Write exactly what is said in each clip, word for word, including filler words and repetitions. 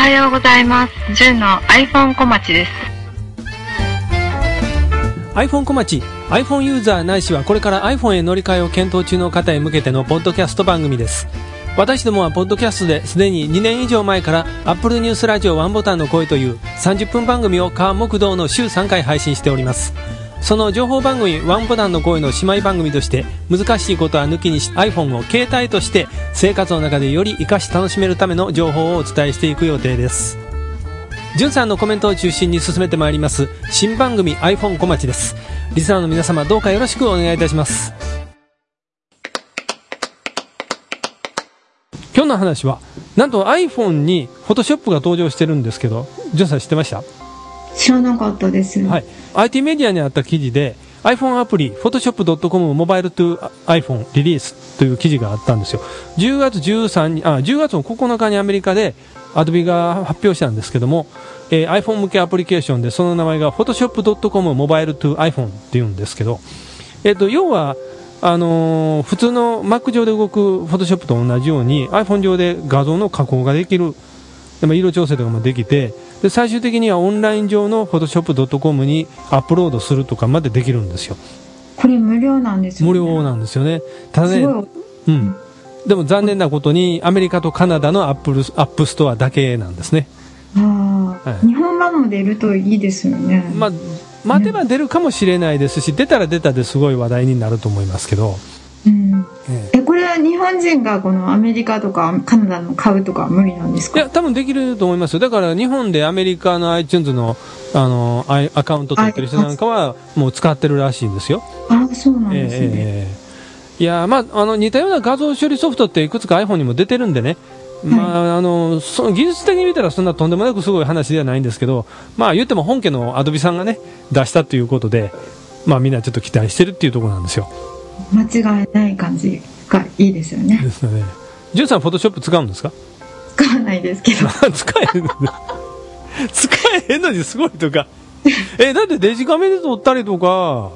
はようございます。じゅんの iPhone 小町です。 iPhone 小町 iPhone ユーザーないしはこれから iPhone へ乗り換えを検討中の方へ向けてのポッドキャスト番組です。私どもはポッドキャストですでににねん以上前から Apple ニュースラジオワンボタンの声というさんじゅっぷん番組を火木道の週さんかい配信しております。その情報番組ワンボタンの声の姉妹番組として難しいことは抜きにし iPhone を携帯として生活の中でより活かし楽しめるための情報をお伝えしていく予定です。じゅんさんのコメントを中心に進めてまいります新番組 iPhone 小町です。リスナーの皆様どうかよろしくお願いいたします。今日の話はなんと iPhone に Photoshop が登場してるんですけど、じゅんさん知ってました？ 知らなかったです。 はい、アイティー メディアにあった記事で iPhone アプリ Photoshop ドットコム モバイル to iPhone リリースという記事があったんですよ。じゅうがつじゅうさんにちあじゅうがつのここのかにアメリカで Adobe が発表したんですけども、えー、iPhone 向けアプリケーションでその名前が Photoshop ドットコム モバイル to iPhone っていうんですけど、えー、と要はあのー、普通の Mac 上で動く Photoshop と同じように iPhone 上で画像の加工ができる、でも色調整とかもできて、で最終的にはオンライン上の フォトショップドットコム にアップロードするとかまでできるんですよ。 これ無料なんですよね。 無料なんですよね。ただね、 すごい、 うん、でも残念なことにアメリカとカナダのアップルアップストアだけなんですね。 あ、はい、日本版も出るといいですよね。 まあ、待てば出るかもしれないですし、出たら出たですごい話題になると思いますけど、 うん、ええ、これは日本人がこのアメリカとかカナダの買うとか無理なんですか？ いや多分できると思いますよ。だから日本でアメリカの iTunes の、あのアカウント取ってる人なんかはもう使ってるらしいんですよ。 あ、そうなんですね。 えー、いや、まあ、あの似たような画像処理ソフトっていくつか iPhone にも出てるんでね、まあ、あのその技術的に見たらそんなとんでもなくすごい話ではないんですけど、まあ言っても本家の Adobe さんがね出したということで、まあみんなちょっと期待してるっていうところなんですよ。 間違いない感じがいいですよね。 ですよね。じゅんさんフォトショップ使うんですか？ 使わないですけど。 使えへんの使えへんのにすごいとかえ、だってデジカメで撮ったりとか、はい、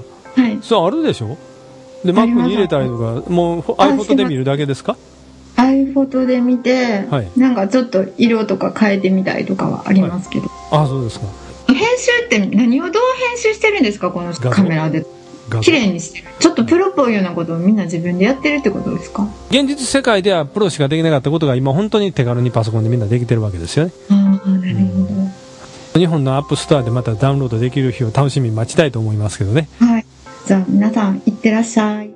そうあるでしょ。で Mac に入れたりとか、もう iPhoto で見るだけですか ？iPhoto で見て、はい、なんかちょっと色とか変えてみたりとかはありますけど、 はい、あ、そうですか。 編集って何をどう編集してるんですか？このカメラで綺麗にしてる。ちょっとプロっぽいようなことをみんな自分でやってるってことですか？ 現実世界ではプロしかできなかったことが今本当に手軽にパソコンでみんなできてるわけですよね。 ああ、なるほど、 うん、日本のアップストアでまたダウンロードできる日を楽しみに待ちたいと思いますけどね。 はい、じゃあ皆さんいってらっしゃい。